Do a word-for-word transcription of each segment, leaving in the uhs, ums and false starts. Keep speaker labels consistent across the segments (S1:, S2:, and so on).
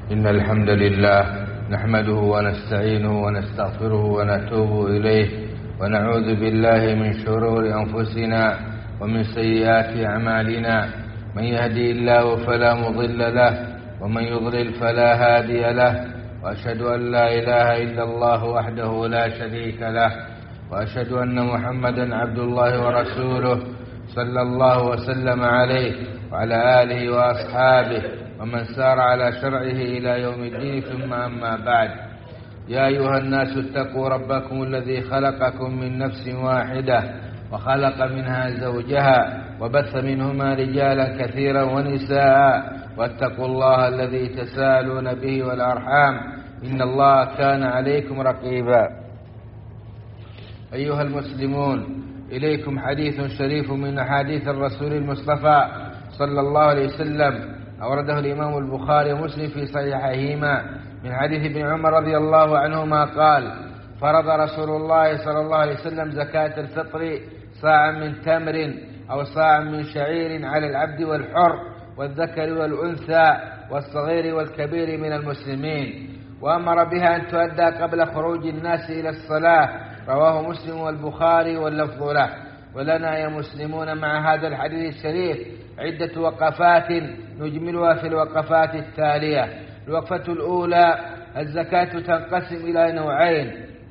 S1: إن الحمد لله نحمده ونستعينه ونستغفره ونتوب إليه ونعوذ بالله من شرور أنفسنا ومن سيئات أعمالنا. من يهدي الله فلا مضل له ومن يضلل فلا هادي له، وأشهد أن لا إله إلا الله وحده لا شريك له، وأشهد أن محمدا عبد الله ورسوله صلى الله وسلم عليه وعلى آله وأصحابه ومن سار على شرعه إلى يوم الدين. ثم أما بعد، يا أيها الناس اتقوا ربكم الذي خلقكم من نفس واحدة وخلق منها زوجها وبث منهما رجالا كثيرا ونساء، واتقوا الله الذي تساءلون به والأرحام إن الله كان عليكم رقيبا. أيها المسلمون، إليكم حديث شريف من أحاديث الرسول المصطفى صلى الله عليه وسلم، أورده الإمام البخاري ومسلم في صحيحيهما من حديث ابن عمر رضي الله عنهما قال: فرض رسول الله صلى الله عليه وسلم زكاة الفطر صاعا من تمر أو صاعا من شعير على العبد والحر والذكر والأنثى والصغير والكبير من المسلمين، وأمر بها أن تؤدى قبل خروج الناس إلى الصلاة. رواه مسلم والبخاري واللفظ له. ولنا يا مسلمون مع هذا الحديث الشريف عدة وقفات نجملها في الوقفات التالية. الوقفة الأولى: الزكاة تنقسم إلى نوعين.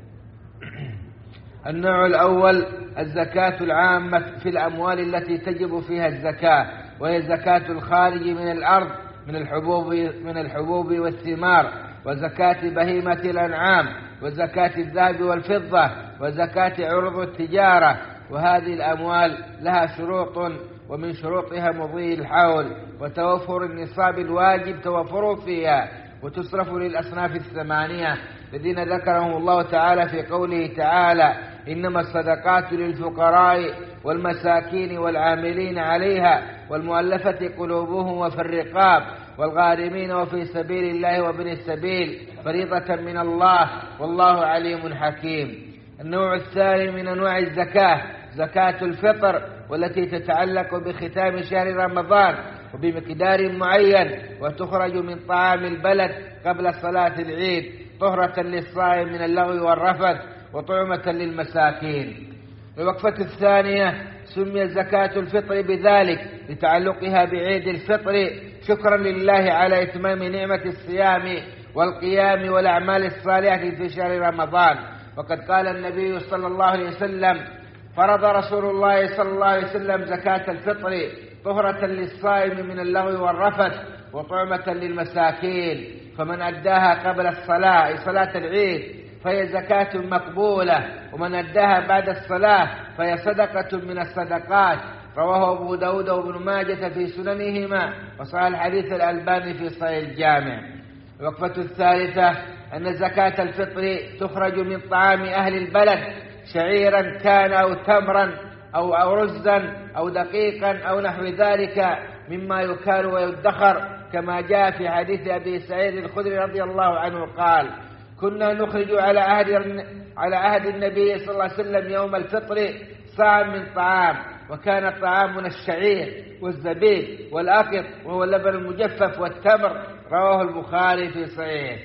S1: النوع الأول الزكاة العامة في الأموال التي تجب فيها الزكاة، وهي زكاة الخارج من الأرض من الحبوب من الحبوب والثمار، وزكاة بهيمة الأنعام، وزكاة الذهب والفضة، وزكاة عروض التجارة. وهذه الأموال لها شروط، ومن شروطها مضي الحول وتوفر النصاب الواجب توفره فيها، وتصرف للأصناف الثمانية الذين ذكرهم الله تعالى في قوله تعالى: إنما الصدقات للفقراء والمساكين والعاملين عليها والمؤلفة قلوبهم وفي الرقاب والغارمين وفي سبيل الله وابن السبيل فريضة من الله والله عليم حكيم. النوع الثاني من أنواع الزكاة زكاة الفطر، والتي تتعلق بختام شهر رمضان وبمقدار معين، وتخرج من طعام البلد قبل صلاة العيد طهرة للصائم من اللغو والرفث وطعمة للمساكين. الوقفة الثانية: سمي زكاة الفطر بذلك لتعلقها بعيد الفطر شكرا لله على إتمام نعمة الصيام والقيام والأعمال الصالحة في شهر رمضان. وقد قال النبي صلى الله عليه وسلم: فرض رسول الله صلى الله عليه وسلم زكاة الفطر طهرة للصائم من اللغو والرفث وطعمة للمساكين، فمن أداها قبل الصلاة أي صلاة العيد فهي زكاة مقبولة، ومن أداها بعد الصلاة فهي صدقة من الصدقات. رواه أبو داود وابن ماجة في سننهما، وصحح الحديث الألباني في صحيح الجامع. الوقفة الثالثة: أن زكاة الفطر تخرج من طعام أهل البلد، شعيرا كان أو تمرا أو, أو رزا أو دقيقا أو نحو ذلك مما يكال ويدخر، كما جاء في حديث أبي سعيد الخدري رضي الله عنه قال: كنا نخرج على عهد على عهد النبي صلى الله عليه وسلم يوم الفطر صاعا من طعام، وكان طعامنا الشعير والزبيب والأقط وهو اللبن المجفف والتمر. رواه البخاري في صحيح.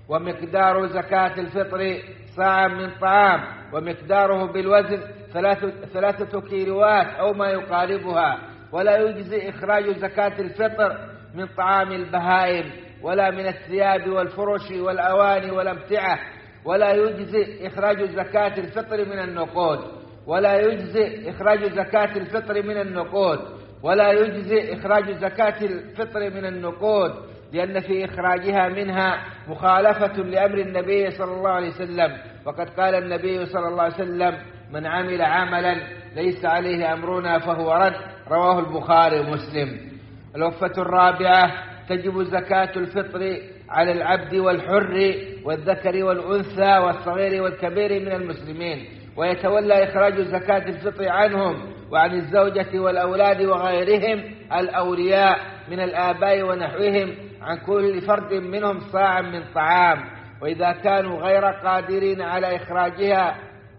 S1: ومقدار زكاة الفطر صاعا من طعام، ومقداره بالوزن ثلاثة, ثلاثة كيلوات أو ما يقاربها. ولا يجزي إخراج زكاة الفطر من طعام البهائم، ولا من الثياب والفرش والأواني والأمتعة. ولا يجزي إخراج زكاة الفطر من النقود ولا يجزي إخراج زكاة الفطر من النقود ولا يجزي إخراج زكاة الفطر من النقود لأن في إخراجها منها مخالفة لأمر النبي صلى الله عليه وسلم. وقد قال النبي صلى الله عليه وسلم: من عمل عملا ليس عليه أمرنا فهو رد. رواه البخاري ومسلم. الوقفة الرابعة: تجب زكاة الفطر على العبد والحر والذكر والأنثى والصغير والكبير من المسلمين، ويتولى إخراج زكاة الفطر عنهم وعن الزوجة والأولاد وغيرهم الأولياء من الآباء ونحوهم عن كل فرد منهم صاعا من طعام. وإذا كانوا غير قادرين على إخراجها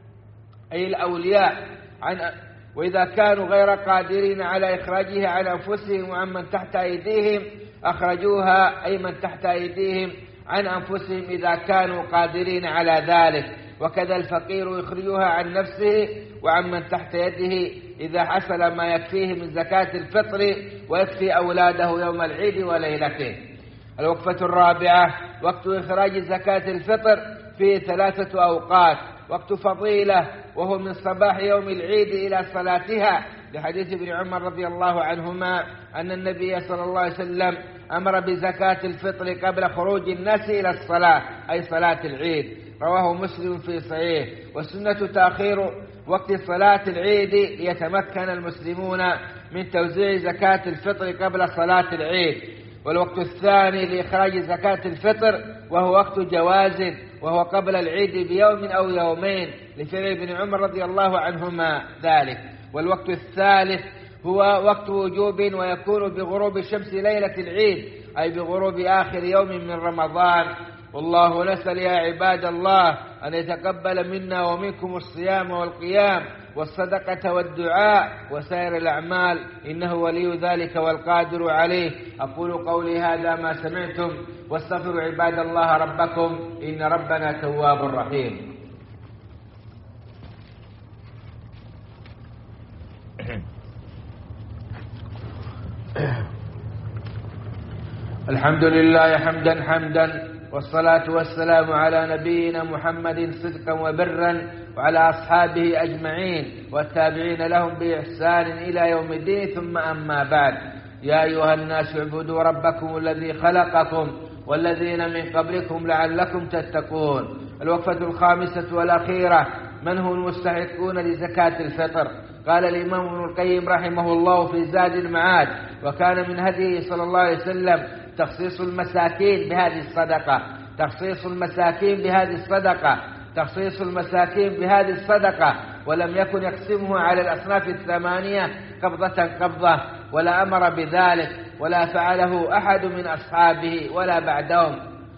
S1: أي الأولياء عن وإذا كانوا غير قادرين على إخراجها عن أنفسهم وعن من تحت أيديهم أخرجوها أي من تحت أيديهم عن أنفسهم إذا كانوا قادرين على ذلك، وكذا الفقير يخرجها عن نفسه وعن من تحت يده إذا حصل ما يكفيه من زكاة الفطر ويكفي أولاده يوم العيد وليلته. الوقفة الرابعة وقت إخراج زكاة الفطر في ثلاثة أوقات: وقت فضيلة وهو من صباح يوم العيد إلى صلاتها، لحديث ابن عمر رضي الله عنهما أن النبي صلى الله عليه وسلم أمر بزكاة الفطر قبل خروج الناس إلى الصلاة أي صلاة العيد، رواه مسلم في صحيح. والسنة تأخير وقت صلاة العيد ليتمكن المسلمون من توزيع زكاة الفطر قبل صلاة العيد. والوقت الثاني لإخراج زكاة الفطر وهو وقت جواز وهو قبل العيد بيوم أو يومين لفعل ابن عمر رضي الله عنهما ذلك. والوقت الثالث هو وقت وجوب ويكون بغروب شمس ليلة العيد أي بغروب آخر يوم من رمضان. والله نسأل يا عباد الله أن يتقبل منا ومنكم الصيام والقيام والصدقة والدعاء وسائر الأعمال، إنه ولي ذلك والقادر عليه. أقول قولي هذا ما سمعتم، واستغفروا عباد الله ربكم إن ربنا تواب رحيم. الحمد لله حمدا حمدا، والصلاة والسلام على نبينا محمد صدقا وبرا وعلى أصحابه أجمعين والتابعين لهم بإحسان إلى يوم الدين، ثم أما بعد. يا أيها الناس اعبدوا ربكم الذي خلقكم والذين من قبلكم لعلكم تتقون. الوقفة الخامسة والأخيرة: من هم المستحقون لزكاة الفطر؟ قال الإمام ابن القيم رحمه الله في زاد المعاد: وكان من هديه صلى الله عليه وسلم تخصيص المساكين بهذه الصدقة تخصيص المساكين بهذه الصدقة تخصيص المساكين بهذه الصدقة ولم يكن يقسمه على الأصناف الثمانية قبضة قبضة، ولا أمر بذلك ولا فعله أحد من أصحابه ولا بعدهم،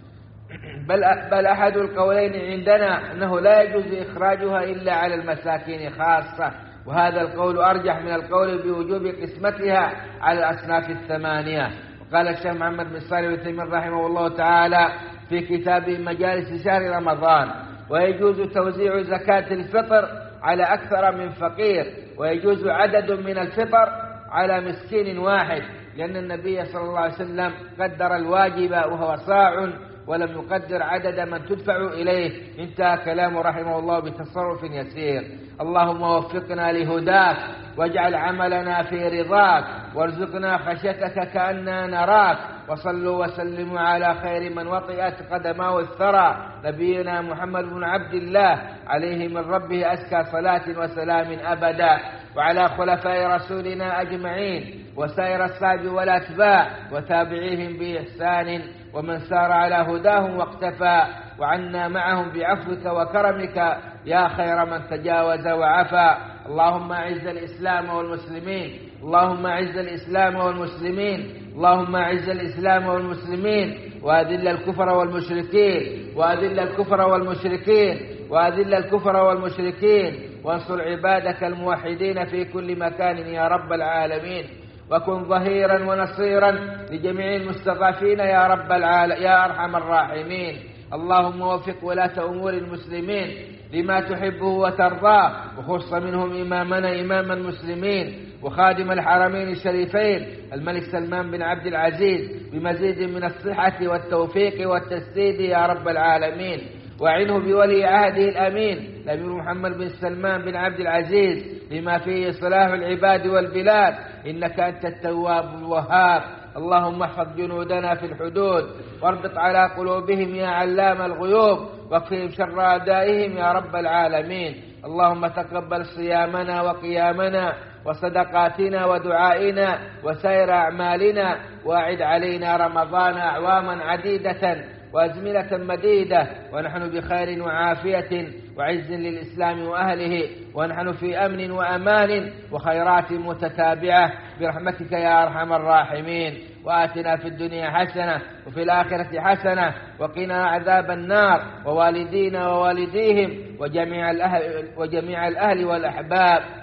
S1: بل بل أحد القولين عندنا أنه لا يجوز إخراجها إلا على المساكين خاصة، وهذا القول أرجح من القول بوجوب قسمتها على الأصناف الثمانية. قال الشيخ محمد بن صالح العثيمين رحمه الله تعالى في كتابه مجالس شهر رمضان: ويجوز توزيع زكاة الفطر على أكثر من فقير، ويجوز عدد من الفطر على مسكين واحد، لأن النبي صلى الله عليه وسلم قدر الواجب وهو صاع ولم يقدر عدد من تدفع إليه. انتهى كلامه رحمه الله بتصرف يسير. اللهم وفقنا لهداك واجعل عملنا في رضاك وارزقنا خشيتك كأننا نراك. وصلوا وسلموا على خير من وطئت قدماه الثرى، نبينا محمد بن عبد الله عليه من ربه أزكى صلاة وسلام أبدا، وعلى خلفاء رسولنا أجمعين وسائر الصحب والأتباع وتابعيهم بإحسان ومن سار على هداهم واقتفى، وعنا معهم بعفوك وكرمك يا خير من تجاوز وعفى. اللهم أعز الإسلام والمسلمين اللهم أعز الإسلام والمسلمين اللهم أعز الإسلام والمسلمين وأذل الكفر والمشركين وأذل الكفر والمشركين وأذل الكفر والمشركين وانصر عبادك الموحدين في كل مكان يا رب العالمين، وكن ظهيرا ونصيرا لجميع المستضعفين يا رب العالمين يا أرحم الراحمين. اللهم وفق ولاة أمور المسلمين لما تحبه وترضاه، وخص منهم إمامنا إمام المسلمين وخادم الحرمين الشريفين الملك سلمان بن عبد العزيز بمزيد من الصحة والتوفيق والتسديد يا رب العالمين، وعنه بولي عهده الأمين الأمير محمد بن سلمان بن عبد العزيز لما فيه صلاح العباد والبلاد، إنك أنت التواب الوهاب. اللهم احفظ جنودنا في الحدود واربط على قلوبهم يا علام الغيوب، واكفهم شر أعدائهم يا رب العالمين. اللهم تقبل صيامنا وقيامنا وصدقاتنا ودعائنا وسائر أعمالنا، واعد علينا رمضان أعواما عديدة وأزمنة مديدة ونحن بخير وعافية وعز للإسلام وأهله، ونحن في أمن وأمان وخيرات متتابعة برحمتك يا أرحم الراحمين. وآتنا في الدنيا حسنة وفي الآخرة حسنة وقنا عذاب النار، ووالدينا ووالديهم وجميع الأهل, وجميع الأهل والأحباب.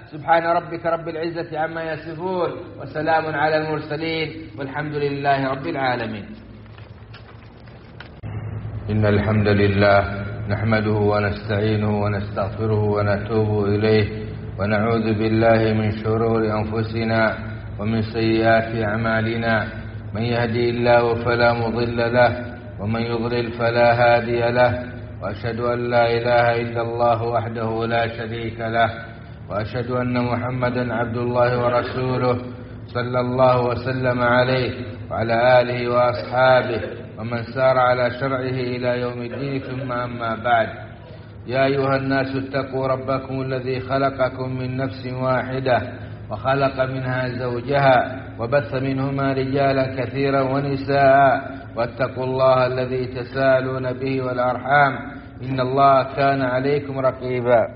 S1: سبحان ربك رب العزة عما يصفون وسلام على المرسلين والحمد لله رب العالمين.
S2: إن الحمد لله نحمده ونستعينه ونستغفره ونتوب إليه ونعوذ بالله من شرور أنفسنا ومن سيئات أعمالنا. من يهدي الله فلا مضل له ومن يضلل فلا هادي له، وأشهد أن لا إله إلا الله وحده لا شريك له، وأشهد أن محمدا عبد الله ورسوله صلى الله وسلم عليه وعلى آله وأصحابه ومن سار على شرعه إلى يوم الدين. ثم أما بعد، يا أيها الناس اتقوا ربكم الذي خلقكم من نفس واحدة وخلق منها زوجها وبث منهما رجالا كثيرا ونساء، واتقوا الله الذي تساءلون به والأرحام إن الله كان عليكم رقيبا.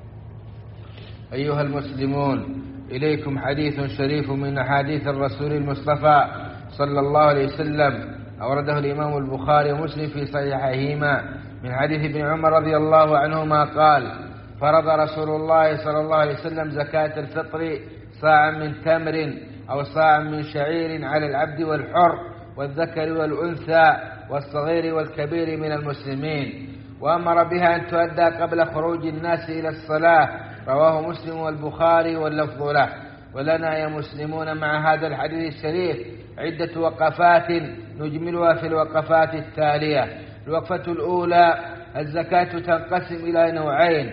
S2: أيها المسلمون، إليكم حديث شريف من أحاديث الرسول المصطفى صلى الله عليه وسلم، أورده الإمام البخاري ومسلم في صحيحيهما من حديث ابن عمر رضي الله عنهما قال: فرض رسول الله صلى الله عليه وسلم زكاة الفطر صاعا من تمر أو صاعا من شعير على العبد والحر والذكر والأنثى والصغير والكبير من المسلمين، وأمر بها أن تؤدى قبل خروج الناس إلى الصلاة. رواه مسلم والبخاري واللفظ له. ولنا يا مسلمون مع هذا الحديث الشريف عدة وقفات نجملها في الوقفات التالية. الوقفة الأولى: الزكاة تنقسم إلى نوعين.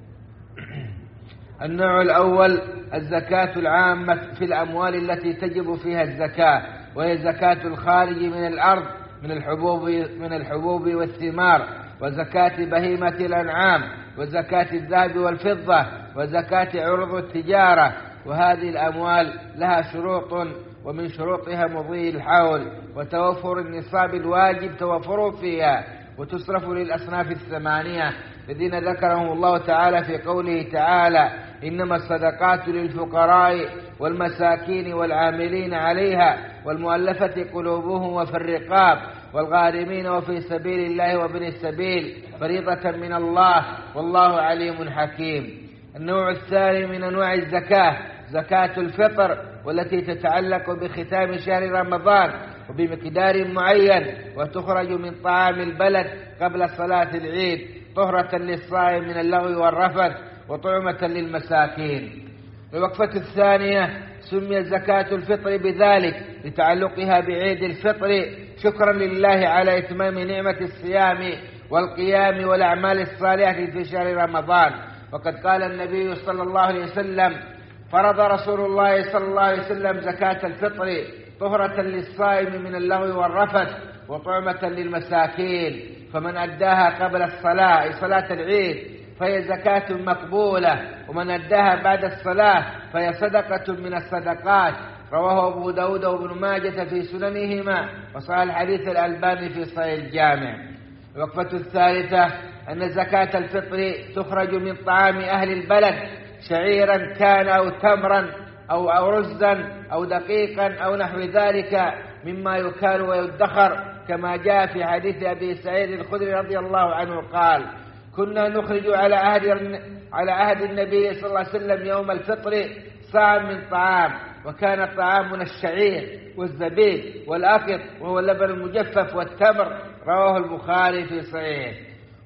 S2: النوع الأول الزكاة العامة في الأموال التي تجب فيها الزكاة، وهي زكاة الخارج من الأرض من الحبوب من الحبوب والثمار، وزكاة بهيمة الأنعام، وزكاة الذهب والفضة، وزكاة عروض التجارة. وهذه الأموال لها شروط، ومن شروطها مضي الحول وتوفر النصاب الواجب توفره فيها، وتصرف للأصناف الثمانية الذين ذكرهم الله تعالى في قوله تعالى: إنما الصدقات للفقراء والمساكين والعاملين عليها والمؤلفة قلوبهم وفي الرقاب والغارمين وفي سبيل الله وابن السبيل فريضة من الله والله عليم حكيم. النوع الثاني من أنواع الزكاة زكاة الفطر، والتي تتعلق بختام شهر رمضان وبمقدار معين، وتخرج من طعام البلد قبل صلاة العيد طهرة للصائم من اللغو والرفث وطعمة للمساكين. الوقفة الثانية: سمي زكاة الفطر بذلك لتعلقها بعيد الفطر شكرا لله على إتمام نعمة الصيام والقيام والأعمال الصالحة في شهر رمضان. وقد قال النبي صلى الله عليه وسلم: فرض رسول الله صلى الله عليه وسلم زكاة الفطر طهرة للصائم من اللغو والرفث وطعمة للمساكين، فمن أداها قبل الصلاة أي صلاة العيد فهي زكاة مقبولة، ومن أداها بعد الصلاة فهي صدقة من الصدقات. رواه أبو داود وابن ماجة في سننهما، وصحح الحديث الألباني في صحيح الجامع. الوقفة الثالثة: أن زكاة الفطر تخرج من طعام أهل البلد، شعيرا كان أو تمرا أو أو رزا أو دقيقا أو نحو ذلك مما يكال ويدخر، كما جاء في حديث أبي سعيد الخدري رضي الله عنه قال: كنا نخرج على عهد على عهد النبي صلى الله عليه وسلم يوم الفطر صاعا من طعام، وكان طعامنا الشعير والزبيب والأقط وهو اللبن المجفف والتمر. رواه البخاري في صحيحه.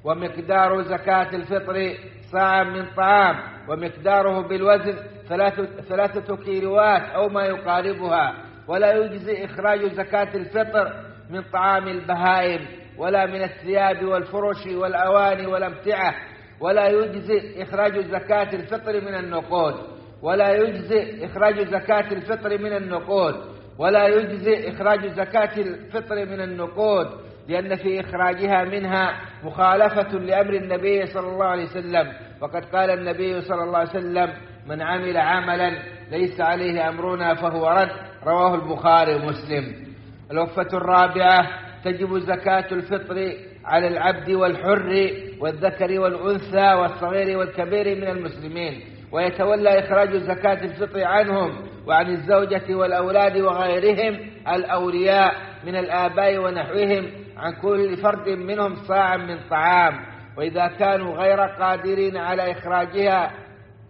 S2: ومقدار زكاة الفطر صاعا من طعام، ومقداره بالوزن ثلاثة, ثلاثة كيلوات أو ما يقاربها. ولا يجزي إخراج زكاة الفطر من طعام البهائم، ولا من الثياب والفرش والأواني والأمتعة. ولا يجزي إخراج زكاة الفطر من النقود ولا يجزي إخراج زكاة الفطر من النقود ولا يجزي إخراج زكاة الفطر من النقود لأن في إخراجها منها مخالفة لأمر النبي صلى الله عليه وسلم. وقد قال النبي صلى الله عليه وسلم: من عمل عملا ليس عليه أمرنا فهو رد. رواه البخاري ومسلم. الوقفة الرابعة: تجب زكاة الفطر على العبد والحر والذكر والأنثى والصغير والكبير من المسلمين، ويتولى إخراج زكاة الفطر عنهم وعن الزوجة والأولاد وغيرهم الأولياء من الآباء ونحوهم عن كل فرد منهم صاعا من طعام. وإذا كانوا غير قادرين على إخراجها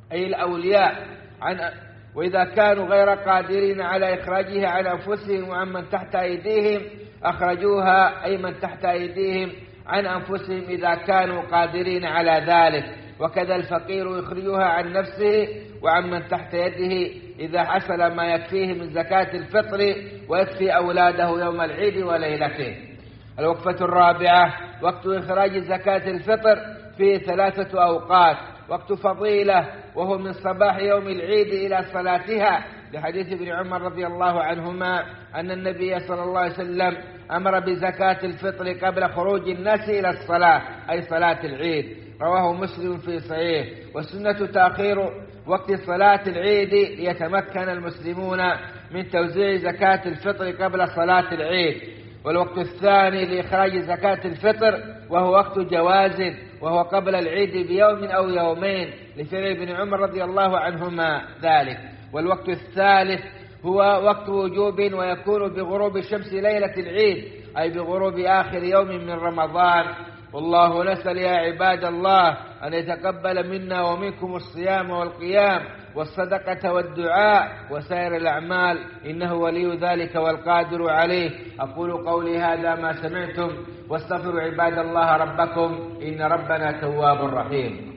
S1: أي الأولياء عن وإذا كانوا غير قادرين على إخراجها عن أنفسهم وعن من تحت أيديهم أخرجوها، أي من تحت أيديهم عن أنفسهم إذا كانوا قادرين على ذلك. وكذا الفقير يخرجها عن نفسه وعن من تحت يده إذا حصل ما يكفيه من زكاة الفطر ويكفي أولاده يوم العيد وليلته. الوقفة الرابعة: وقت إخراج زكاة الفطر في ثلاثة أوقات: وقت فضيلة وهو من صباح يوم العيد إلى صلاتها، لحديث ابن عمر رضي الله عنهما أن النبي صلى الله عليه وسلم أمر بزكاة الفطر قبل خروج الناس إلى الصلاة، أي صلاة العيد، رواه مسلم في صحيح. والسنة تأخير وقت صلاة العيد ليتمكن المسلمون من توزيع زكاة الفطر قبل صلاة العيد. والوقت الثاني لإخراج زكاة الفطر وهو وقت جواز، وهو قبل العيد بيوم أو يومين، لفعل ابن عمر رضي الله عنهما ذلك. والوقت الثالث هو وقت وجوب، ويكون بغروب الشمس ليلة العيد، أي بغروب آخر يوم من رمضان. والله نسأل يا عباد الله أن يتقبل منا ومنكم الصيام والقيام والصدقة والدعاء وسائر الأعمال، إنه ولي ذلك والقادر عليه. أقول قولي هذا ما سمعتم، واستغفروا عباد الله ربكم، إن ربنا تواب رحيم.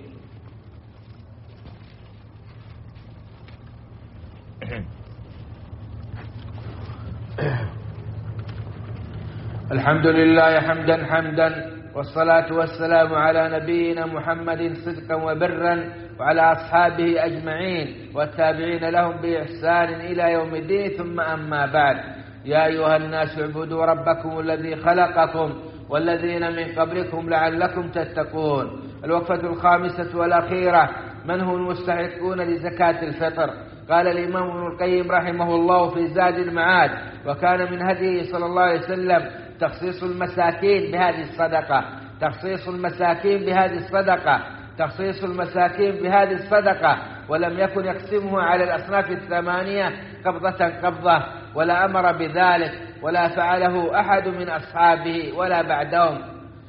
S1: الحمد لله حمدا حمدا، والصلاة والسلام على نبينا محمد صدقا وبرا، وعلى أصحابه أجمعين والتابعين لهم بإحسان إلى يوم الدين، ثم أما بعد. يا أيها الناس اعبدوا ربكم الذي خلقكم والذين من قبلكم لعلكم تتقون. الوقفة الخامسة والأخيرة: من هم المستحقون لزكاة الفطر؟ قال الإمام ابن القيم رحمه الله في زاد المعاد: وكان من هديه صلى الله عليه وسلم تخصيص المساكين بهذه الصدقة تخصيص المساكين بهذه الصدقة تخصيص المساكين بهذه الصدقة ولم يكن يقسمها على الأصناف الثمانية قبضة قبضة، ولا أمر بذلك، ولا فعله أحد من أصحابه ولا بعدهم،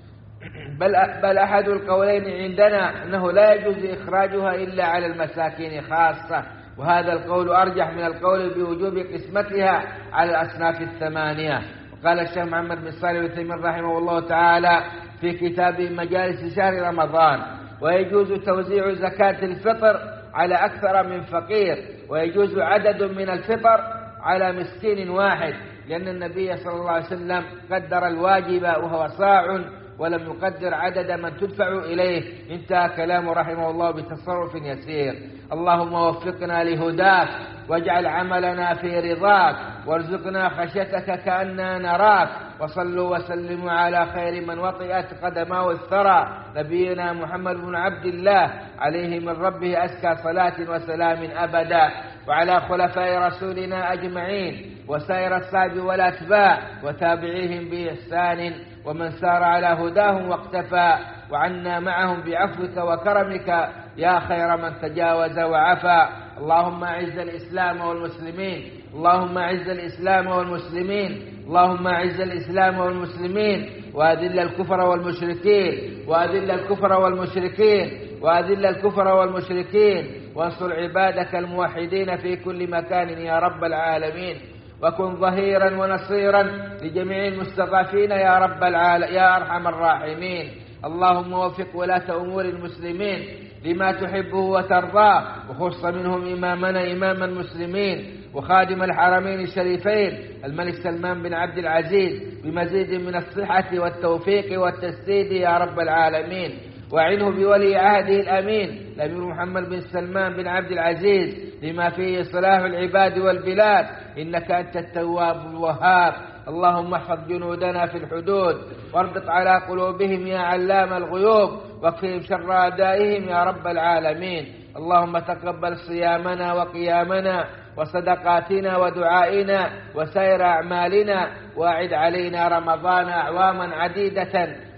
S1: بل بل أحد القولين عندنا أنه لا يجوز إخراجها إلا على المساكين خاصة، وهذا القول أرجح من القول بوجوب قسمتها على الأصناف الثمانية. قال الشيخ محمد بن صالح العثيمين رحمه الله تعالى في كتابه مجالس شهر رمضان: ويجوز توزيع زكاة الفطر على أكثر من فقير، ويجوز عدد من الفطر على مسكين واحد، لأن النبي صلى الله عليه وسلم قدر الواجب وهو صاع، ولم يقدر عدد من تدفع إليه. انتهى كلامه رحمه الله بتصرف يسير. اللهم وفقنا لهداك، واجعل عملنا في رضاك، وارزقنا خشيتك كأننا نراك. وصلوا وسلموا على خير من وطئت قدماه الثرى، نبينا محمد بن عبد الله، عليه من ربه أزكى صلاة وسلام أبدا، وعلى خلفاء رسولنا أجمعين، وسائر الصحب والأتباع وتابعيهم بإحسان، ومن سار على هداهم واقتفى، وعنا معهم بعفوك وكرمك يا خير من تجاوز وعفى. اللهم أعز الإسلام والمسلمين اللهم أعز الإسلام والمسلمين اللهم أعز الإسلام والمسلمين، وأذل الكفر والمشركين وأذل الكفر والمشركين وأذل الكفر والمشركين وانصر عبادك الموحدين في كل مكان يا رب العالمين. وكن ظهيرا ونصيرا لجميع المستضعفين يا رب العالمين يا أرحم الراحمين. اللهم وفق ولاة أمور المسلمين لما تحبه وترضاه، وخص منهم إمامنا إمام المسلمين وخادم الحرمين الشريفين الملك سلمان بن عبد العزيز بمزيد من الصحة والتوفيق والتسديد يا رب العالمين. وعنه بولي عهده الأمين الأمير محمد بن سلمان بن عبد العزيز لما فيه صلاح العباد والبلاد، إنك أنت التواب الوهاب. اللهم احفظ جنودنا في الحدود، واربط على قلوبهم يا علام الغيوب، واكفهم شر أعدائهم يا رب العالمين. اللهم تقبل صيامنا وقيامنا وصدقاتنا ودعائنا وسائر أعمالنا، واعد علينا رمضان أعواما عديدة،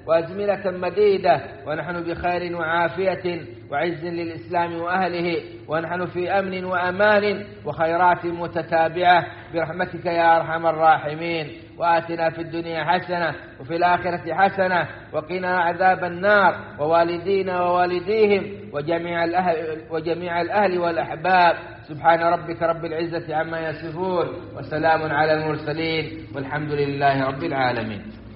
S2: وأزمنة مديدة، ونحن بخير وعافية وعز للإسلام وأهله، ونحن في أمن وأمان وخيرات متتابعة برحمتك يا أرحم الراحمين. وآتنا في الدنيا حسنة وفي الآخرة حسنة وقنا عذاب النار، ووالدينا ووالديهم وجميع الأهل, وجميع الأهل والأحباب. سبحان ربك رب العزة عما يصفون، وسلام على المرسلين، والحمد لله رب العالمين.